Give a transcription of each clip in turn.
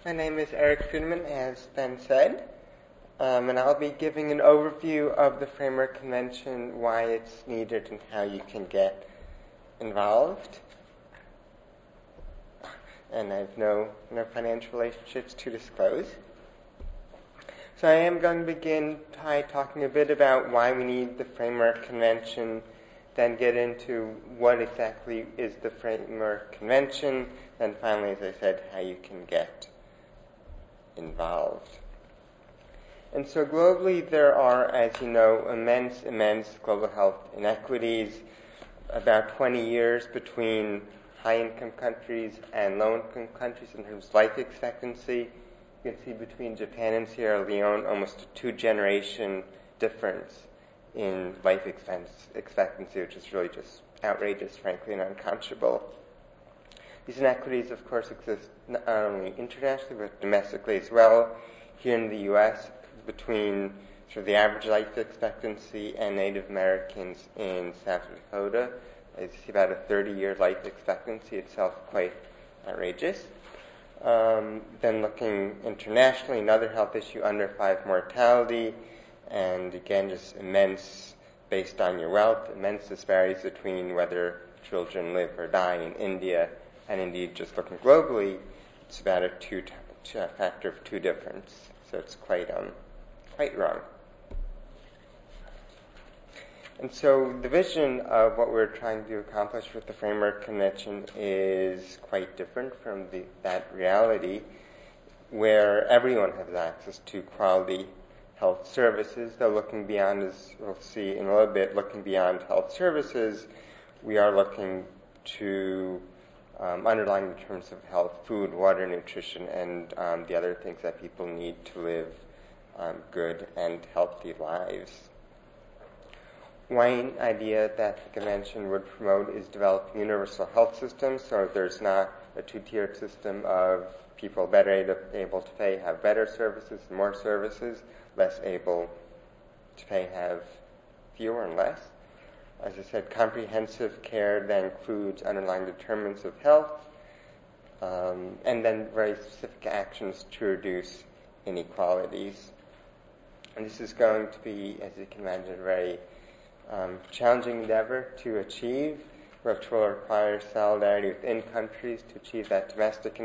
My name is Eric Friedman, as Ben said, and I'll be giving an overview of the Framework Convention, why it's needed, and how you can get involved. And I have no financial relationships to disclose. So I am going to begin by talking a bit about why we need the Framework Convention, then get into what exactly is the Framework Convention, then finally, as I said, how you can get involved. And so globally there are, as you know, immense global health inequities, about 20 years between high-income countries and low-income countries in terms of life expectancy. You can see between Japan and Sierra Leone almost a 2-generation difference in life expectancy, which is really just outrageous, frankly, and unconscionable. These inequities, of course, exist not only internationally, but domestically as well. Here in the U.S., between sort of the average life expectancy and Native Americans in South Dakota, you see about a 30-year life expectancy, itself quite outrageous. Then looking internationally, another health issue, under 5 mortality, and again, just immense, based on your wealth, immense disparities between whether children live or die in India, and indeed, just looking globally, it's about a factor of 2 difference. So it's quite wrong. And so the vision of what we're trying to accomplish with the Framework Convention is quite different from that reality, where everyone has access to quality health services. Though looking beyond, as we'll see in a little bit, looking beyond health services, we are looking to underlying the terms of health, food, water, nutrition, and the other things that people need to live good and healthy lives. One idea that the convention would promote is developing universal health systems, so there's not a 2-tiered system of people better able to pay have better services, more services, less able to pay have fewer and less. As I said, comprehensive care that includes underlying determinants of health, and then very specific actions to reduce inequalities. And this is going to be, as you can imagine, a very challenging endeavor to achieve, which will require solidarity within countries to achieve that domestic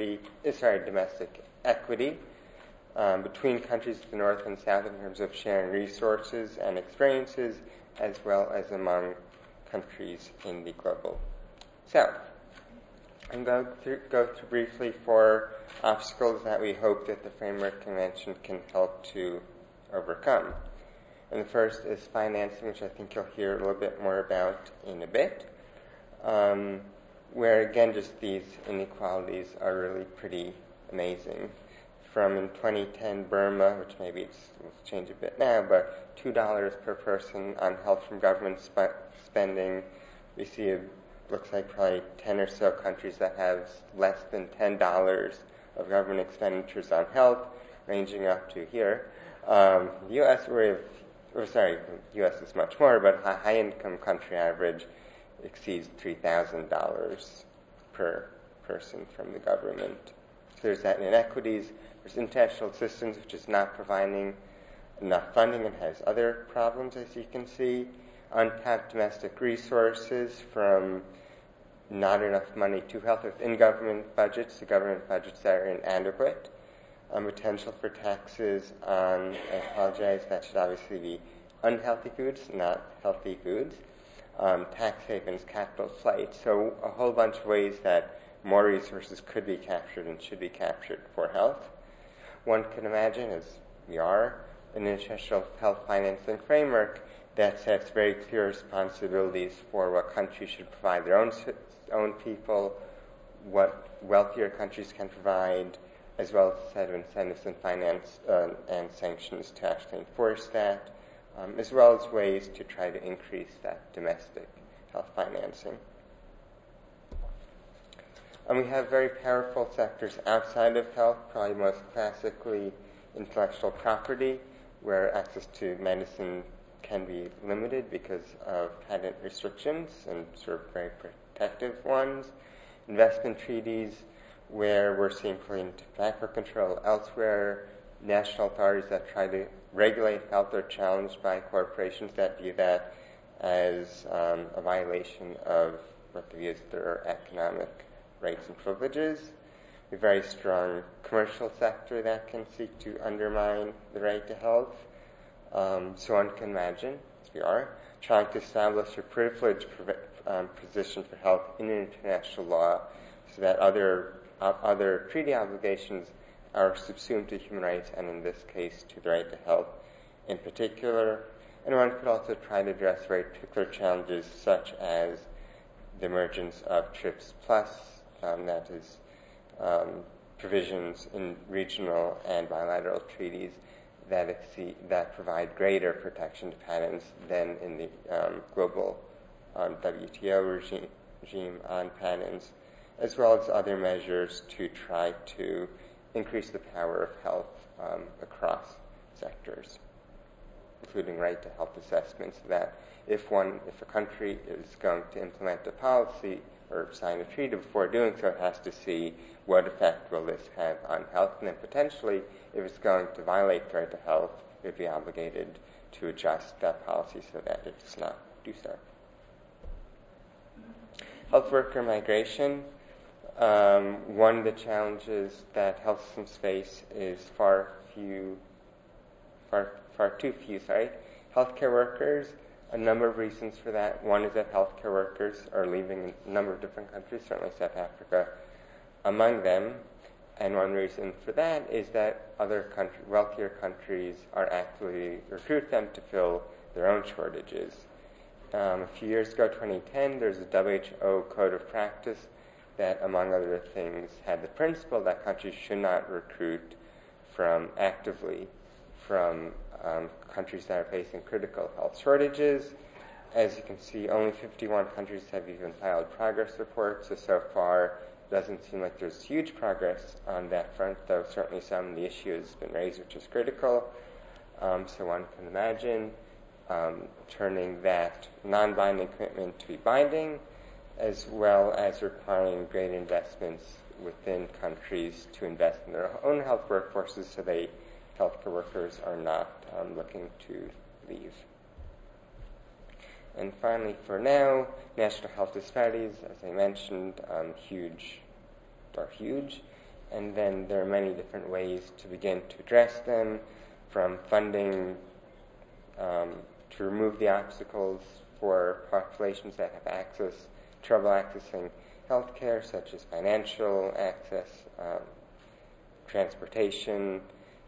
equity between countries of the North and South in terms of sharing resources and experiences, as well as among countries in the global South. I'm going to go through briefly 4 obstacles that we hope that the Framework Convention can help to overcome. And the first is financing, which I think you'll hear a little bit more about in a bit, where again just these inequalities are really pretty amazing. From in 2010 Burma, which maybe will change a bit now, but $2 per person on health from government spending. We see looks like probably 10 or so countries that have less than $10 of government expenditures on health, ranging up to here. The U.S. U.S. is much more, but a high-income country average exceeds $3,000 per person from the government. So there's that inequities. There's international assistance, which is not providing enough funding and has other problems, as you can see. Untapped domestic resources, from not enough money to health within government budgets, the government budgets that are inadequate. Potential for taxes on, I apologize, that should obviously be unhealthy foods, not healthy foods. Tax havens, capital flight. So a whole bunch of ways that more resources could be captured and should be captured for health. One can imagine, as we are, an international health financing framework that sets very clear responsibilities for what countries should provide their own people, what wealthier countries can provide, as well as a set of incentives and finance and sanctions to actually enforce that, as well as ways to try to increase that domestic health financing. And we have very powerful sectors outside of health, probably most classically intellectual property, where access to medicine can be limited because of patent restrictions and sort of very protective ones. Investment treaties, where we're seeing clean tobacco control. Elsewhere, national authorities that try to regulate health are challenged by corporations that view that as a violation of what they view as their economic rights and privileges. A very strong commercial sector that can seek to undermine the right to health. So one can imagine, as we are, trying to establish a privileged position for health in international law so that other treaty obligations are subsumed to human rights, and in this case to the right to health in particular. And one could also try to address very particular challenges such as the emergence of TRIPS Plus, that is provisions in regional and bilateral treaties that provide greater protection to patents than in the global WTO regime on patents, as well as other measures to try to increase the power of health across sectors, including right to health assessments, that if a country is going to implement a policy or sign a treaty, before doing so it has to see what effect will this have on health, and then potentially, if it's going to violate the right to health, it would be obligated to adjust that policy so that it does not do so. Health worker migration. One of the challenges that health systems face is far too few healthcare workers. A number of reasons for that. One is that healthcare workers are leaving a number of different countries, certainly South Africa among them. And one reason for that is that other wealthier countries are actively recruit them to fill their own shortages. A few years ago, 2010, there's a WHO code of practice that, among other things, had the principle that countries should not recruit actively from countries that are facing critical health shortages. As you can see, only 51 countries have even filed progress reports, so far it doesn't seem like there's huge progress on that front, though certainly some of the issue has been raised, which is critical. So one can imagine turning that non-binding commitment to be binding, as well as requiring great investments within countries to invest in their own health workforces so healthcare workers are not looking to leave. And finally, for now, national health disparities, as I mentioned, are huge. And then there are many different ways to begin to address them, from funding to remove the obstacles for populations that have trouble accessing healthcare, such as financial access, transportation,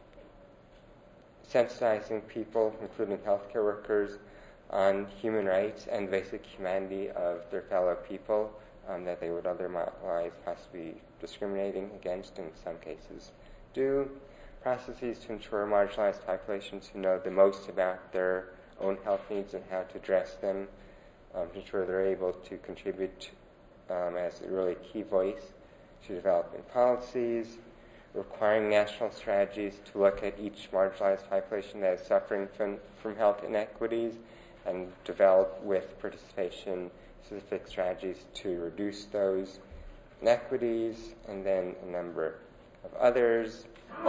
sensitizing people, including healthcare workers, on human rights and basic humanity of their fellow people that they would otherwise possibly be discriminating against, in some cases do. Processes to ensure marginalized populations who know the most about their own health needs and how to address them, to ensure they're able to contribute as a really key voice to developing policies, requiring national strategies to look at each marginalized population that is suffering from health inequities and develop with participation specific strategies to reduce those inequities, and then a number of others.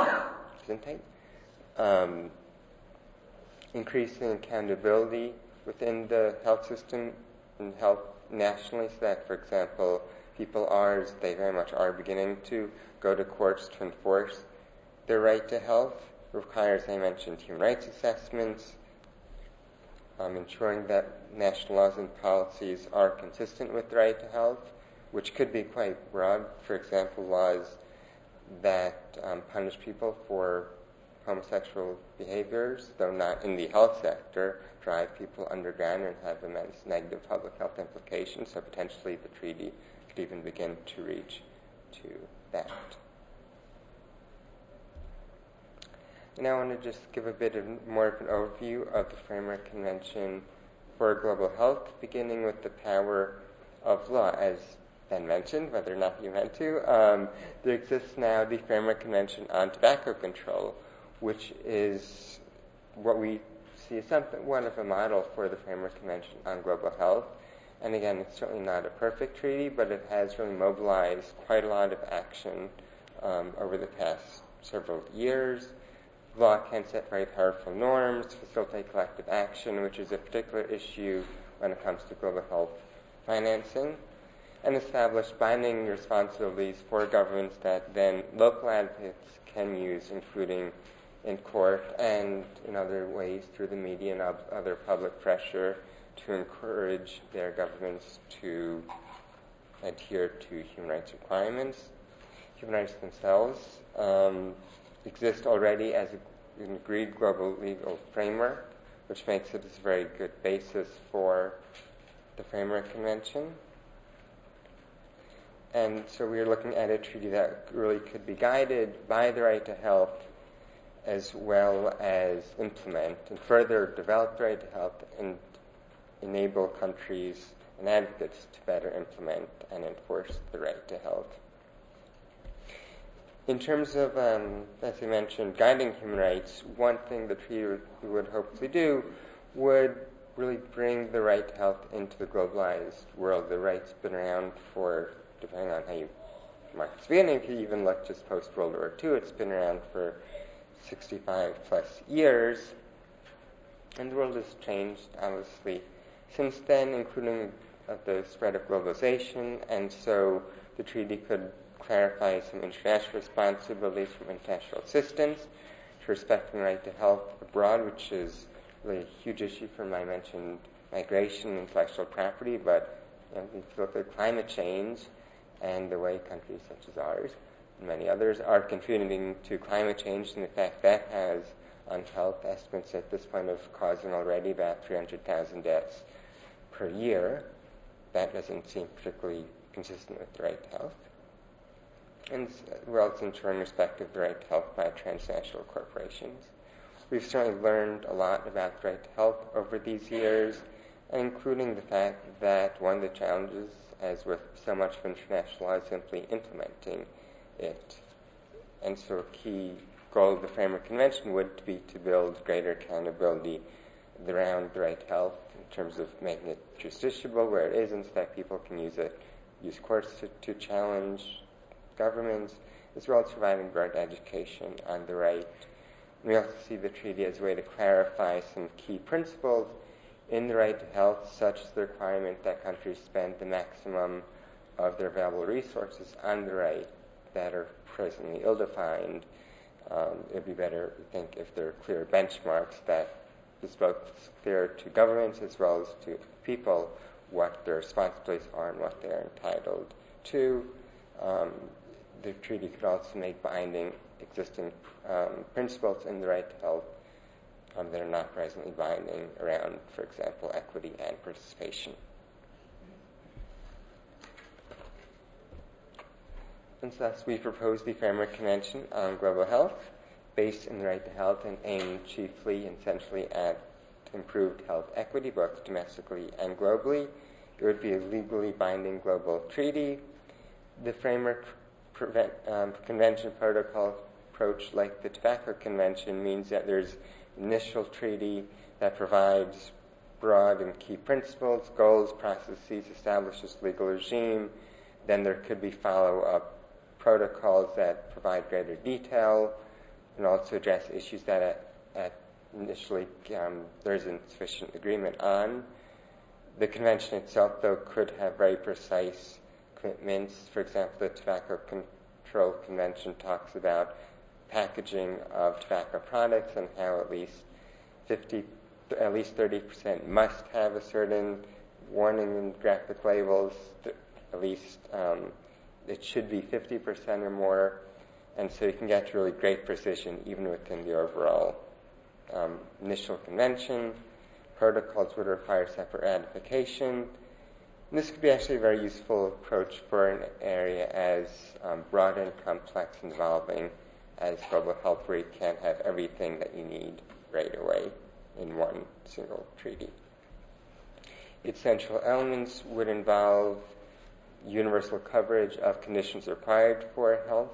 Increasing accountability within the health system and health nationally, so that, for example, they very much are beginning to go to courts to enforce their right to health. Requires, I mentioned, human rights assessments, ensuring that national laws and policies are consistent with the right to health, which could be quite broad. For example, laws that punish people for homosexual behaviors, though not in the health sector, drive people underground and have immense negative public health implications, so potentially the treaty could even begin to reach to that. Now I want to just give a bit more of an overview of the Framework Convention for Global Health, beginning with the power of law. As Ben mentioned, whether or not you meant to, there exists now the Framework Convention on Tobacco Control, which is what we see as one of a model for the Framework Convention on Global Health. And again, it's certainly not a perfect treaty, but it has really mobilized quite a lot of action over the past several years. Law can set very powerful norms, facilitate collective action, which is a particular issue when it comes to global health financing, and establish binding responsibilities for governments that then local advocates can use, including in court and in other ways through the media and other public pressure, to encourage their governments to adhere to human rights requirements. Human rights themselves exist already as an agreed global legal framework, which makes it a very good basis for the Framework Convention. And so we are looking at a treaty that really could be guided by the right to health as well as implement and further develop the right to health and enable countries and advocates to better implement and enforce the right to health. In terms of, as I mentioned, guiding human rights, one thing the treaty would hopefully do would really bring the right to health into the globalized world. The right's been around for, depending on how you mark its beginning, if you even look just post-World War II, it's been around for 65 plus years. And the world has changed, obviously, since then, including the spread of globalization, and so the treaty could clarify some international responsibilities from international assistance to respecting the right to health abroad, which is really a huge issue from, I mentioned, migration and intellectual property, but if you look at climate change and the way countries such as ours and many others are contributing to climate change, and the fact that has on health estimates at this point of causing already about 300,000 deaths per year, that doesn't seem particularly consistent with the right to health. And as well as ensuring respect of the right to health by transnational corporations. We've certainly learned a lot about the right to health over these years, including the fact that one of the challenges, as with so much of international law, is simply implementing it. And so a key goal of the Framework Convention would be to build greater accountability around the right to health in terms of making it justiciable where it isn't, so that people can use courts to challenge governments, as well as providing broad education on the right. We also see the treaty as a way to clarify some key principles in the right to health, such as the requirement that countries spend the maximum of their available resources on the right that are presently ill-defined. It would be better, we think, if there are clear benchmarks that is both clear to governments as well as to people what their responsibilities are and what they are entitled to. The treaty could also make binding existing principles in the right to health that are not presently binding around, for example, equity and participation. And thus we propose the Framework Convention on Global Health, based in the right to health and aimed chiefly and centrally at improved health equity, both domestically and globally. It would be a legally binding global treaty. The Framework Convention protocol approach, like the Tobacco Convention, means that there's an initial treaty that provides broad and key principles, goals, processes, establishes legal regime. Then there could be follow-up protocols that provide greater detail and also address issues that initially there isn't sufficient agreement on. The convention itself, though, could have very precise commitments. For example, the Tobacco Control Convention talks about packaging of tobacco products and how at least 30% must have a certain warning and graphic labels. At least it should be 50% or more, and so you can get to really great precision even within the overall initial convention. Protocols would require separate ratification. And this could be actually a very useful approach for an area as broad and complex and evolving as global health, where you can't have everything that you need right away in one single treaty. Its central elements would involve universal coverage of conditions required for health,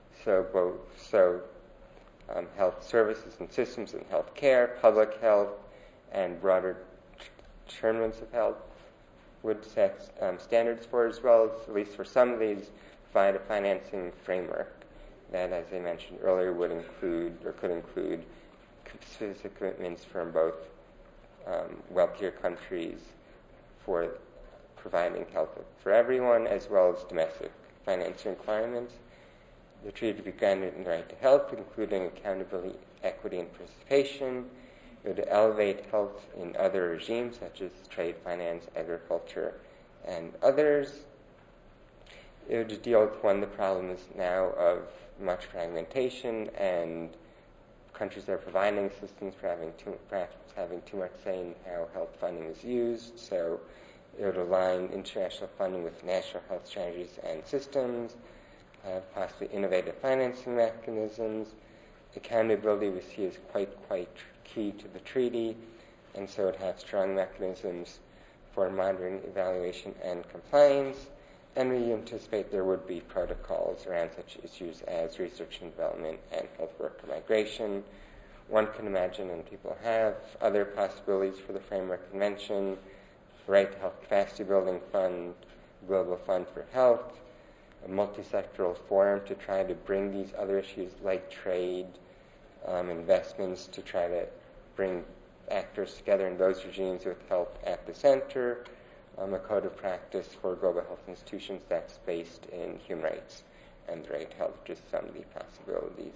health services and systems in health care, public health, and broader determinants of health. would set standards for, as well as, at least for some of these, provide a financing framework that, as I mentioned earlier, would include or could include specific commitments from both wealthier countries for providing health for everyone, as well as domestic financing requirements. The treaty would grant the right to health, including accountability, equity, and participation. It would elevate health in other regimes, such as trade, finance, agriculture, and others. It would deal with the problem is now of much fragmentation and countries that are providing assistance perhaps having too much say in how health funding is used. So it would align international funding with national health strategies and systems, possibly innovative financing mechanisms. Accountability we see is quite key to the treaty, and so it has strong mechanisms for monitoring, evaluation, and compliance. And we anticipate there would be protocols around such issues as research and development and health worker migration. One can imagine, and people have, other possibilities for the Framework Convention: the Right to Health Capacity Building Fund, Global Fund for Health, a multi-sectoral forum to try to bring these other issues like trade, investments, to try to bring actors together in those regimes with health at the center, a code of practice for global health institutions that's based in human rights and the right to health, just some of the possibilities.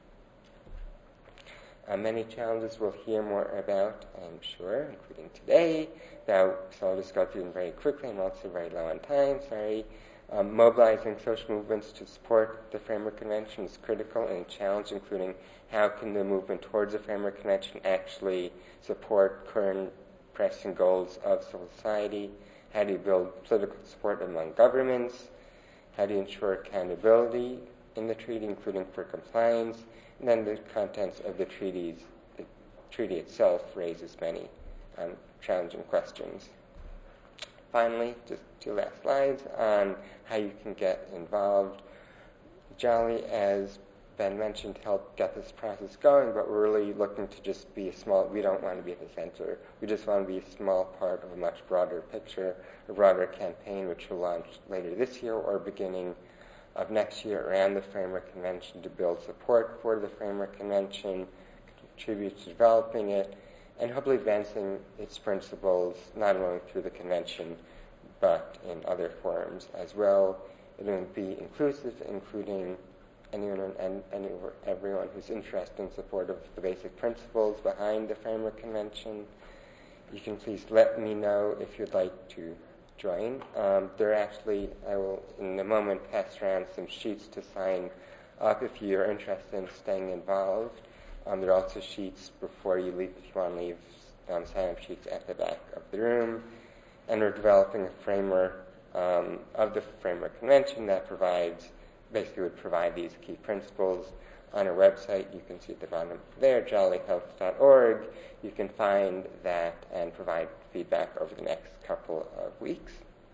Many challenges we'll hear more about, I'm sure, including today. So I'll just go through them very quickly. I'm also very low on time, sorry. Mobilizing social movements to support the Framework Convention is critical and a challenge, including how can the movement towards the Framework Convention actually support current pressing goals of civil society? How do you build political support among governments? How do you ensure accountability in the treaty, including for compliance? And then the contents of the treaty itself raises many challenging questions. Finally, just two last slides on how you can get involved. Jolly, as Ben mentioned, helped get this process going, but we're really looking to just be we don't want to be at the center. We just want to be a small part of a much broader picture, a broader campaign, which will launch later this year or beginning of next year around the Framework Convention to build support for the Framework Convention, contribute to developing it, and hopefully advancing its principles not only through the convention but in other forums as well. It will be inclusive, including anyone and everyone who's interested in support of the basic principles behind the Framework Convention. You can please let me know if you'd like to join. I will in a moment pass around some sheets to sign up if you're interested in staying involved. There are also sheets before you leave, if you want to leave, sign-up sheets at the back of the room. And we're developing a framework of the Framework Convention that would provide these key principles. On our website, you can see at the bottom there, jollyhealth.org. You can find that and provide feedback over the next couple of weeks.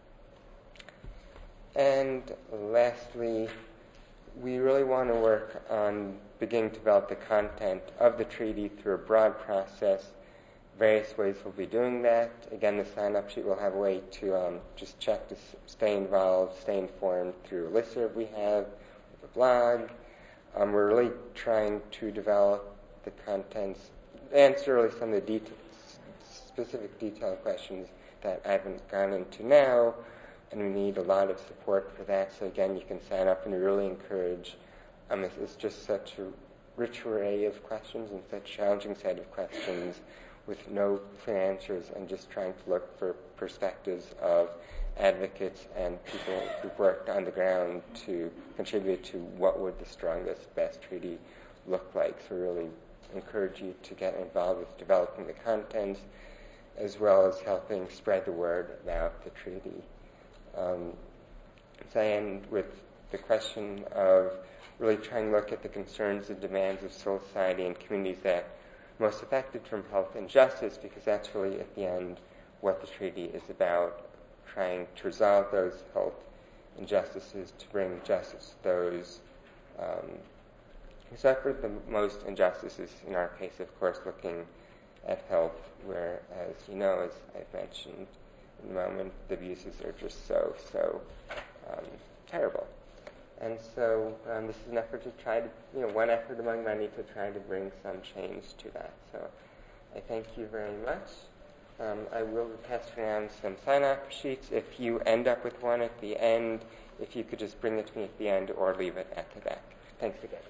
And lastly, we really want to work on beginning to develop the content of the treaty through a broad process. Various ways we'll be doing that. Again, the sign-up sheet will have a way to just check to stay involved, stay informed through a listserv we have, the blog. We're really trying to develop the contents, answer really some of the specific detailed questions that I haven't gone into now, and we need a lot of support for that. So again, you can sign up, and we really encourage. It's just such a rich array of questions and such a challenging set of questions with no clear answers, and just trying to look for perspectives of advocates and people who've worked on the ground to contribute to what would the strongest, best treaty look like. So we really encourage you to get involved with developing the contents, as well as helping spread the word about the treaty. So I end with the question of really trying to look at the concerns and demands of civil society and communities that are most affected from health injustice, because that's really at the end what the treaty is about, trying to resolve those health injustices, to bring justice to those who suffer the most injustices, in our case, of course, looking at health, where, as you know, as I've mentioned, at the moment. The abuses are just so terrible. And so this is an effort to try to, one effort among many to try to bring some change to that. So I thank you very much. I will pass around some sign-off sheets. If you end up with one at the end, if you could just bring it to me at the end or leave it at the back. Thanks again.